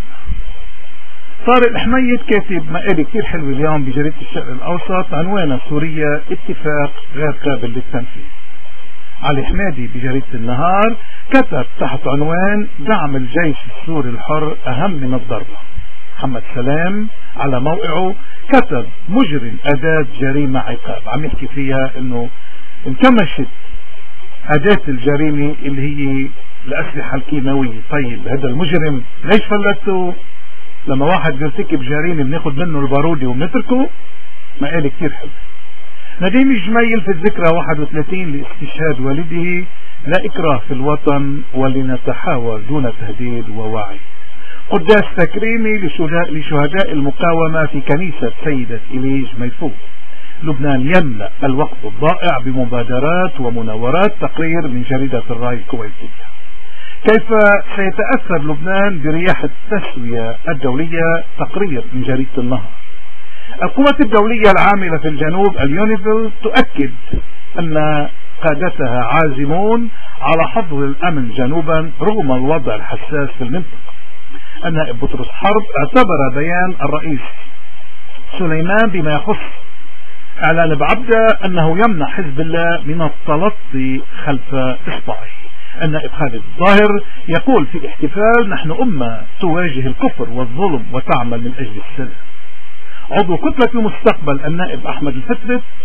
طارق الحميد كاتب مقالة كتير حلوة اليوم بجريدة الشرق الأوسط، عنوانها: سوريا اتفاق غير قابل للتنفيذ. علي حمادي بجريدة النهار كتب تحت عنوان: دعم الجيش السوري الحر أهم من الضربة. محمد سلام على موقعه كتب: مجرم أداة جريمة عقاب. عم يحكي فيها انه انكمشت أداة الجريمة اللي هي الأسلحة الكيماوية. طيب هذا المجرم ليش فلته؟ لما واحد بيرتكب جريمة بناخد منه البارودي وبنتركه؟ مقالة كتير حلوة. نديم الجميل في الذكرى واحد وثلاثين لاستشهاد والده: لا إكراه في الوطن ولنتحاور دون تهديد ووعي. قداس تكريمي لشهداء المقاومة في كنيسة سيدة إليج ميفوت. لبنان يملأ الوقت الضائع بمبادرات ومناورات. تقرير من جريدة الراي الكويتية. كيف سيتأثر لبنان برياح التسوية الدولية؟ تقرير من جريدة النهر. القوات الدولية العاملة في الجنوب اليونيفيل تؤكد أن قادتها عازمون على حفظ الأمن جنوبا رغم الوضع الحساس في المنطقة. النائب بطرس حرب اعتبر بيان الرئيس سليمان بما يخص اعلان بعبدة انه يمنع حزب الله من التلطي خلف اصبعه. النائب خالد الظاهر يقول في الاحتفال: نحن امة تواجه الكفر والظلم وتعمل من اجل السلام. عضو كتلة المستقبل النائب احمد الفترت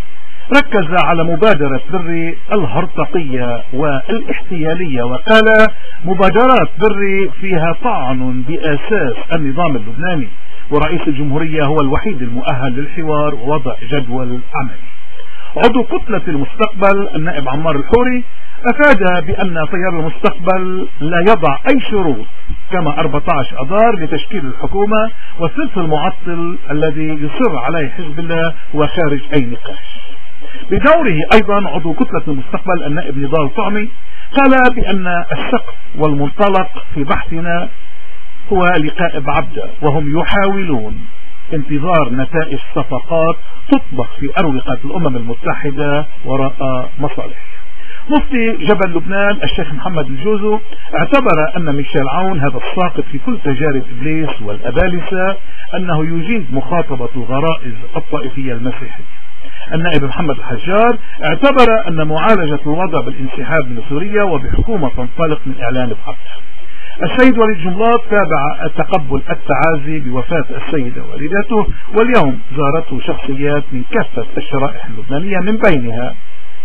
ركز على مبادرة بري الهرطقية والاحتيالية وقال مبادرات بري فيها طعن بأساس النظام اللبناني، ورئيس الجمهورية هو الوحيد المؤهل للحوار ووضع جدول عملي. عضو كتلة المستقبل النائب عمار الحوري أفاد بأن تيار المستقبل لا يضع أي شروط كما أربعة عشر أذار لتشكيل الحكومة، والثلث المعطل الذي يصر عليه حزب الله هو خارج أي نقاش. بدوره أيضا عضو كتلة المستقبل النائب نضال طعمي قال بأن السقف والمنطلق في بحثنا هو لقاء بعبدة، وهم يحاولون انتظار نتائج صفقات تطبخ في أروقة الأمم المتحدة وراء مصالح. مفتي جبل لبنان الشيخ محمد الجوزو اعتبر أن ميشيل عون هذا الساقط في كل تجارب إبليس والأبالسة أنه يجيد مخاطبة الغرائز الطائفية المسيحية. النائب محمد الحجار اعتبر أن معالجة الوضع بالانسحاب من سوريا وبحكومة تنطلق من إعلان بعبدة. السيد وليد جنبلاط تابع تقبل التعازي بوفاة السيدة والدته، واليوم زارته شخصيات من كافة الشرائح اللبنانية من بينها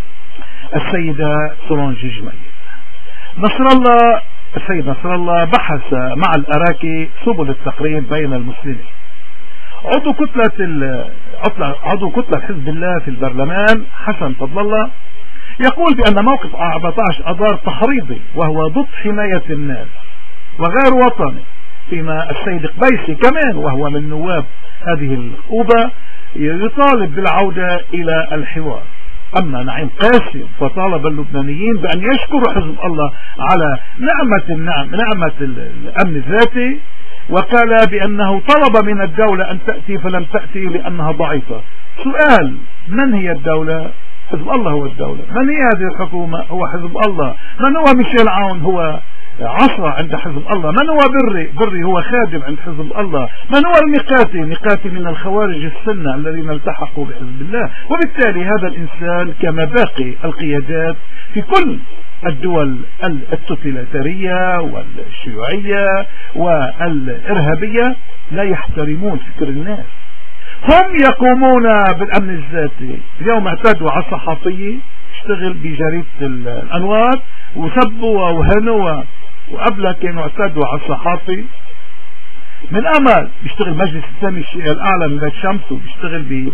السيدة سولونج جميل. نصر الله السيد نصر الله بحث مع الأراكي سبل التقريب بين المسلمين. عضو كتلة عضو كتلة حزب الله في البرلمان حسن فضل الله يقول بأن موقف أربعة عشر أذار تحريضي وهو ضد حماية الناس وغير وطني، فيما السيد قبيسي كمان وهو من نواب هذه الأوبة يطالب بالعودة إلى الحوار. أما نعيم قاسم فطالب اللبنانيين بأن يشكروا حزب الله على نعمة النعم نعمة الأمن الذاتي، وقال بأنه طلب من الدولة أن تأتي فلم تأتي لأنها ضعيفة. سؤال: من هي الدولة؟ حزب الله هو الدولة. من هي هذه الحكومة؟ هو حزب الله. من هو ميشيل عون؟ هو عصا عند حزب الله. من هو بري؟ بري هو خادم عند حزب الله. من هو النقاتي؟ نقاتي من الخوارج السنة الذين التحقوا بحزب الله. وبالتالي هذا الإنسان كما باقي القيادات في كل الدول التوتاليتارية والشيوعية والإرهابية لا يحترمون فكر الناس. هم يقومون بالأمن الذاتي. اليوم اعتدوا على الصحفي اشتغل بجريدة الأنوار وسبوا وهنوا، وقبل كانوا اعتدوا على الصحافي من أمل بيشتغل مجلس السامي الشيعي الأعلى من بيت شمس، وبيشتغل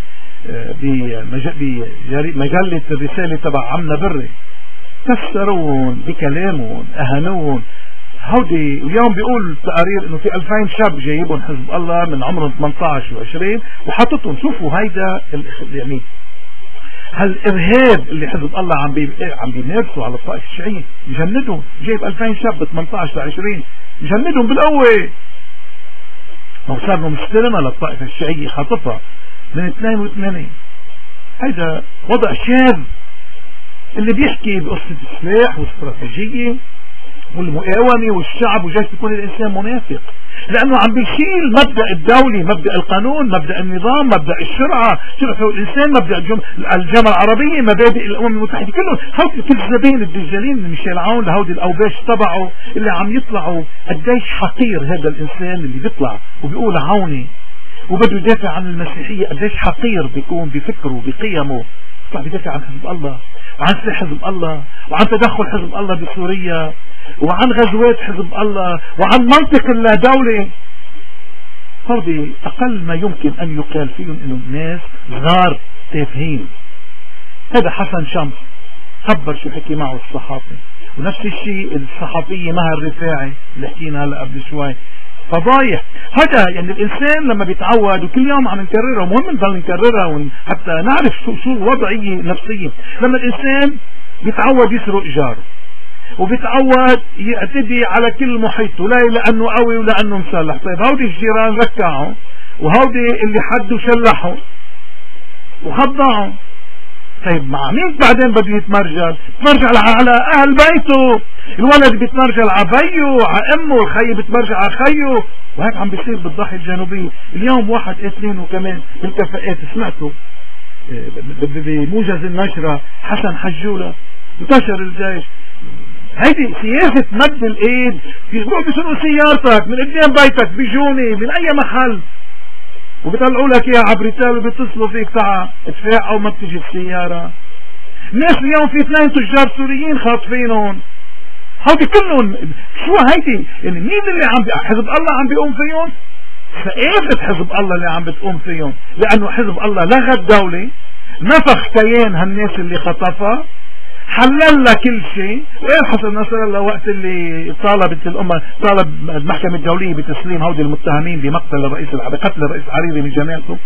بمجلة الرسالة تبع عمنا بري. كسرون بكلامهم، أهنون. هودي اليوم بيقول التقارير انه في ألفين شاب جايبهم حزب الله من عمرهم ثمانية عشر وعشرين وحطتهم. شوفوا هيدا يعني هالارهاب اللي حزب الله عم بي عم بيمارسوا على الطائفة الشيعية. يجندهم، جايب ألفين شاب ثمانية عشر وعشرين يجندهم بالقوة. ما صار له مستلمة للطائفة الشيعية، خاطفها من اثنين وثمانين. هيدا وضع شاذ اللي بيحكي بقصة السلاح والاستراتيجية والمقاومة والشعب وجايز يكون الإنسان منافق، لأنه عم بيشيل مبدأ الدولي، مبدأ القانون، مبدأ النظام، مبدأ الشرعة، شرع الإنسان، مبدأ الجامعة العربية، مبادئ الأمم المتحدة. كلهم هودي الكذابين الدجالين من ميشيل عون لهودي الأوباش تبعه اللي عم يطلعوا. قديش حقير هذا الإنسان اللي بيطلع وبيقول عوني وبده يدافع عن المسيحية. قديش حقير بيكون بفكره بقيمه. يطلع بيدافع عن حزب الله وعن سلاح حزب الله وعن تدخل حزب الله بسوريا وعن غزوات حزب الله وعن منطق اللا دولة. هذه أقل ما يمكن أن يقال فيهم إنهم ناس صغار تافهين. هذا حسن شمس خبر شو حكي معه الصحافي، ونفس الشيء الصحفية مها الرفاعي اللي حكينا هلا قبل شوي. فضايح هذا يعني الإنسان لما بيتعود، وكل يوم عم نكررها ومهم نضل نكررها حتى نعرف شو شو الوضعية النفسية. لما الإنسان بيتعود يسرق جاره وبيتعود يعتدي على كل محيطه، لا لأنه قوي ولا أنه مسلح. طيب هودي الجيران ركعوا، وهودي اللي حدوا شلحوا وخضعوا. طيب مع مين بعدين بده يتمرجل؟ يتمرجل على أهل بيته. الولد بيتمرجل على بيه على أمه، الخي بيتمرجل على خيه، وهيك عم بيصير بالضاحية الجنوبية. اليوم واحد اثنين وكمان بالكفاءات سمعته بموجز النشرة حسن حجولة انتشر الجيش. هيدي سياسة مد الإيد. بيروحوا بيسرقوا سيارتك من قدام بيتك، بيجوني من أي محل. وبيطلعوا لك اياها عبرتال وبيتصلوا فيك تعا ادفع او ما بتجي السيارة. الناس اليوم في اثنين تجار سوريين خاطفينهم، هودي كلهم شو هيدي؟ يعني مين اللي عم حزب الله عم بيقوم فيهم؟ سقيفة حزب الله اللي عم بتقوم فيهم، لانه حزب الله لغى الدولة، نفخ كيان هالناس اللي خطفها، حلل لها كل شيء. وين حسن نصر الله وقت اللي طالبت الامه طالب المحكمه الدوليه بتسليم هودي المتهمين بمقتل الرئيس بقتل الرئيس الحريري من جماعته،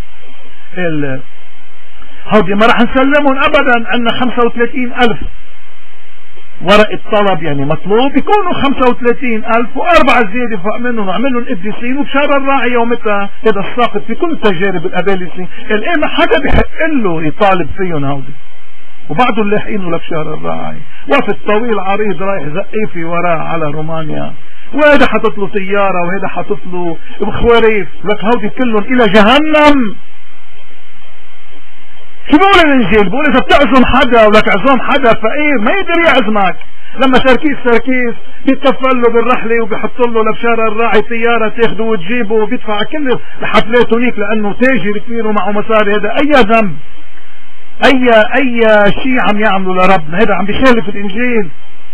هودي ما راح نسلمهم ابدا، عندنا خمسة وثلاثين ألف ورقه طلب يعني مطلوب، يكونوا خمسة وثلاثين ألف واربعه زياده فوق منهم وعمل لهم قديسين. وبشار الراعي يومتها هذا الساقط في كل تجارب الابالسي الان ما حدا بحق له يطالب فيهم هودي، وبعضهم لاحقين له لبشار الراعي وقت طويل عريض رايح زقيفي وراه على رومانيا، وهذا حاطط له طياره وهذا حاطط له بخواريف، لك هودي كلهم الى جهنم. شو بقول الانجيل؟ بقول اذا بتعزم حدا ولك عزوم حدا فقير ما يقدر يعزمك، لما سركيس سركيس بيتكفل له بالرحله وبيحط له لبشار الراعي طياره تاخده وتجيبه وبيدفع كل الحفلات هنيك لانه تاجر كبير ومعه مصاري. هذا اي ذنب؟ اي اي شيء عم يعملوا لربنا؟ هذا عم بيخالف الانجيل،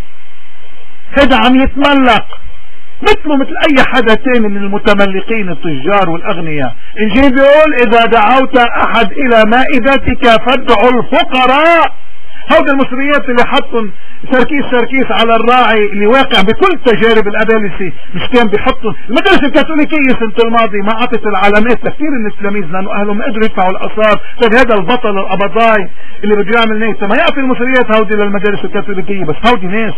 هذا عم يتملق مثله مثل اي حدا تاني من المتملقين التجار والاغنياء. الانجيل بيقول اذا دعوت احد الى مائدتك فادعوا الفقراء. هؤلاء المصريات اللي حطوا سركيس سركيس على الراعي اللي واقع بكل تجارب الابالسي، مش كان بيحطوا المدرسه الكاثوليكيه سنه الماضي ما عطت العلامات لكثير من التلاميذ لانه اهلهم ما قدروا يدفعوا الاثار. طيب هذا البطل القبضاي اللي بده يعمل نيته ما يعطي المصريات هودي للمدارس الكاثوليكيه، بس هودي ناس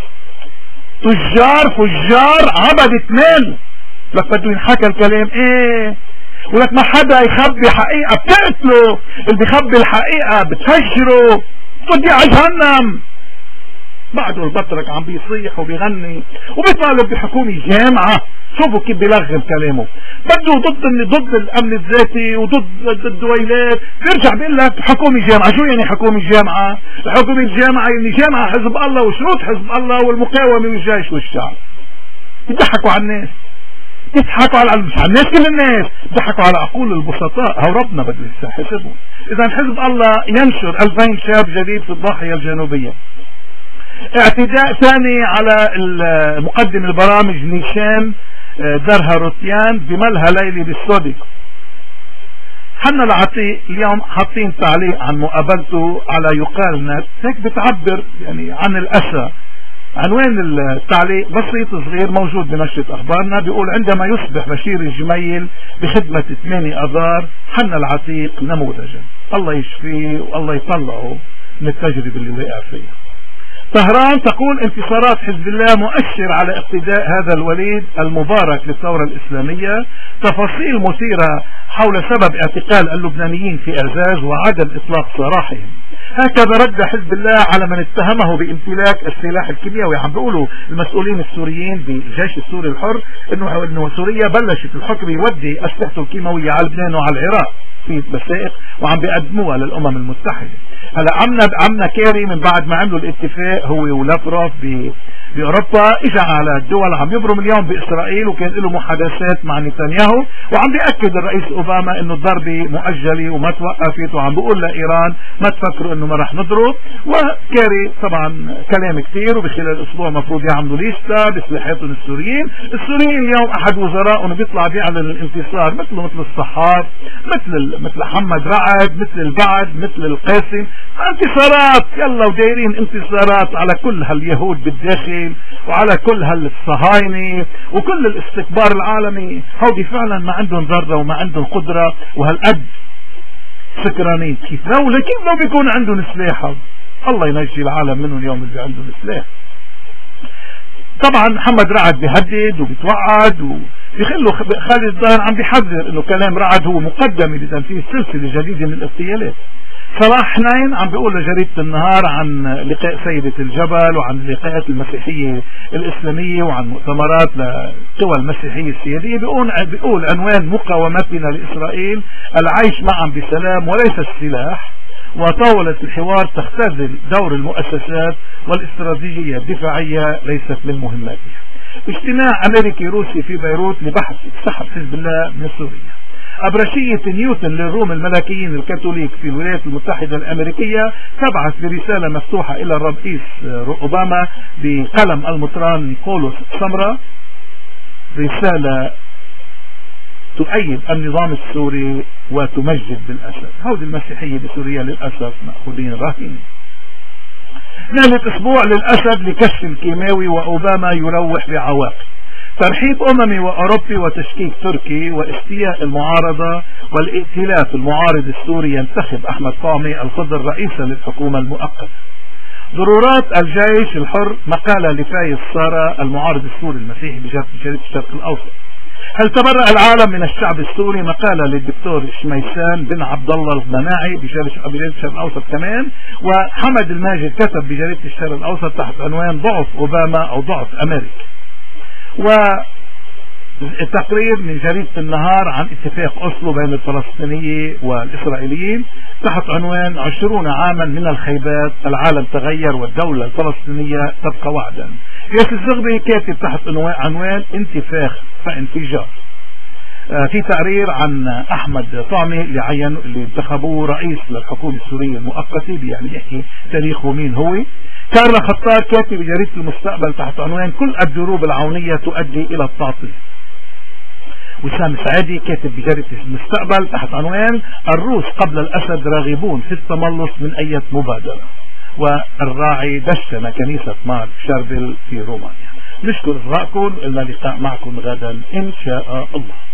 تجار فجار عبدة مال. لك بده ينحكى الكلام ايه؟ ولك ما حدا يخبي حقيقة بتقتله، اللي بيخبي الحقيقة بتفجره، توديه على جهنم. بعده البطرك عم بيصيح وبيغني وبيطالب بحكومة جامعة. شوفوا كيف بيلغم كلامه، بده ضد ضد الامن الذاتي وضد الدويلات، بيرجع بيقول لك حكومة جامعة. شو يعني حكومة جامعة؟ حكومة جامعة يعني جامعة حزب الله وشروط حزب الله والمقاومة والجيش والشعب. يضحكوا على الناس، يضحكوا على مش على الناس كل الناس، يضحكوا على عقول البسطاء. هو ربنا بده يحاسبهم. اذا حزب الله ينشر ألفين شاب جديد في الضاحية الجنوبية. اعتداء ثاني على مقدم البرامج نيشان درها روتيان بملهى ليلي بالسودك. حنا العتيق اليوم حاطين تعليق عن مقابلته على يقال نت، هيك بتعبر يعني عن الأسى. عنوان التعليق بسيط صغير موجود بنشرة أخبارنا، بيقول عندما يصبح بشير الجميل بخدمة ثمانية أذار حنا العتيق نموذجا. الله يشفيه والله يطلعه من التجربة اللي وقع فيها. طهران تقول انتصارات حزب الله مؤشر على اقتداء هذا الوليد المبارك للثورة الإسلامية. تفاصيل مثيرة حول سبب اعتقال اللبنانيين في إعزاز وعدم إطلاق سراحهم. هكذا رد حزب الله على من اتهمه بامتلاك السلاح الكيميائي. عم بيقولوا المسؤولين السوريين بالجيش السوري الحر انه انه سوريا بلشت الحكم يودي اسلحته الكيماويه على لبنان وعلى العراق في مسائق وعم بيقدموها للامم المتحده. هلا عمنا عمنا كيري من بعد ما عملوا الاتفاق هو ولافروف باوروبا اجى على الدول عم يبرم اليوم باسرائيل وكان له محادثات مع نتنياهو وعم بياكد الرئيس اوباما انه الضربه مؤجله وما توقفت وعم بيقول لايران ما تفكروا انه ما رح نضرب. وكيري طبعا كلام كثير وبخلال الاسبوع المفروض يعملوا ليستا بسلاحاتهم السوريين. السوريين اليوم احد وزرائهم بيطلع بيعلن الانتصار مثله مثل الصحار مثل مثل محمد رعد مثل البعد مثل القاسم. انتصارات يلا ودايرين انتصارات على كل هاليهود بالداخل وعلى كل هالصهاينة وكل الاستكبار العالمي. هودي فعلا ما عندهم ذرة وما عندهم قدرة وهالقد سكرانين. كيف لو كيف لو بيكون عندهم سلاح؟ الله ينجي العالم منهم اليوم اللي عندهم سلاح. طبعا محمد رعد بيهدد وبيتوعد وبيخلوا خالد الظاهر عم بيحذر انه كلام رعد هو مقدمة لتنفيذ سلسلة جديدة من الاغتيالات. صلاح حنين عم بيقول لجريدة النهار عن لقاء سيدة الجبل وعن لقاءات المسيحية الإسلامية وعن مؤتمرات لقوى المسيحية السيادية. بيقول, بيقول عنوان مقاومتنا لإسرائيل العيش معا بسلام وليس السلاح، وطاولة الحوار تختزل دور المؤسسات والاستراتيجية الدفاعية ليست من مهماتها. اجتماع أمريكي روسي في بيروت لبحث سحب حزب الله من سوريا. أبرشية نيوتن للروم الملكيين الكاثوليك في الولايات المتحدة الأمريكية تبعث برسالة مفتوحة إلى الرئيس أوباما بقلم المطران نيكولاس سمرة، رسالة تؤيد النظام السوري وتمجد بالأسد. هودي المسيحية بسوريا للأسف مأخوذين رهين. نهلة أسبوع للأسد لكشف الكيماوي وأوباما يروح بعواقب. ترحيب أممي وأوروبي وتشكيك تركي واستياء المعارضة والائتلاف المعارض السوري ينتخب أحمد طعمي الخضر رئيسا للحكومة المؤقتة. ضرورات الجيش الحر مقالة لفايز سارة المعارض السوري المسيحي بجريدة الشرق الأوسط. هل تبرأ العالم من الشعب السوري مقالة للدكتور شميسان بن عبد الله الضناعي بجريدة الشرق الأوسط كمان. وحمد الماجد كتب بجريدة الشرق الأوسط تحت عنوان ضعف أوباما أو ضعف أمريكا. والتقرير من جريدة النهار عن اتفاق أوسلو بين الفلسطينيين والإسرائيليين تحت عنوان عشرون عاما من الخيبات، العالم تغير والدولة الفلسطينية تبقى وعدا. ياسر الزغبي كاتب تحت عنوان انتفاخ فانفجار. في تقرير عن أحمد طعمي اللي عين اللي انتخبوه رئيس للحكومة السورية المؤقتة، يعني يحكي تاريخه مين هو. كارلا خطار كاتب بجريدة المستقبل تحت عنوان كل الدروب العونية تؤدي إلى التعطيل. وسام سعيدي كاتب بجريدة المستقبل تحت عنوان الروس قبل الأسد راغبون في التملص من أي مبادرة. والراعي دشن كنيسة مارك شاربل في رومانيا. نشكر إصغائكم، إلى اللقاء معكم غدا إن شاء الله.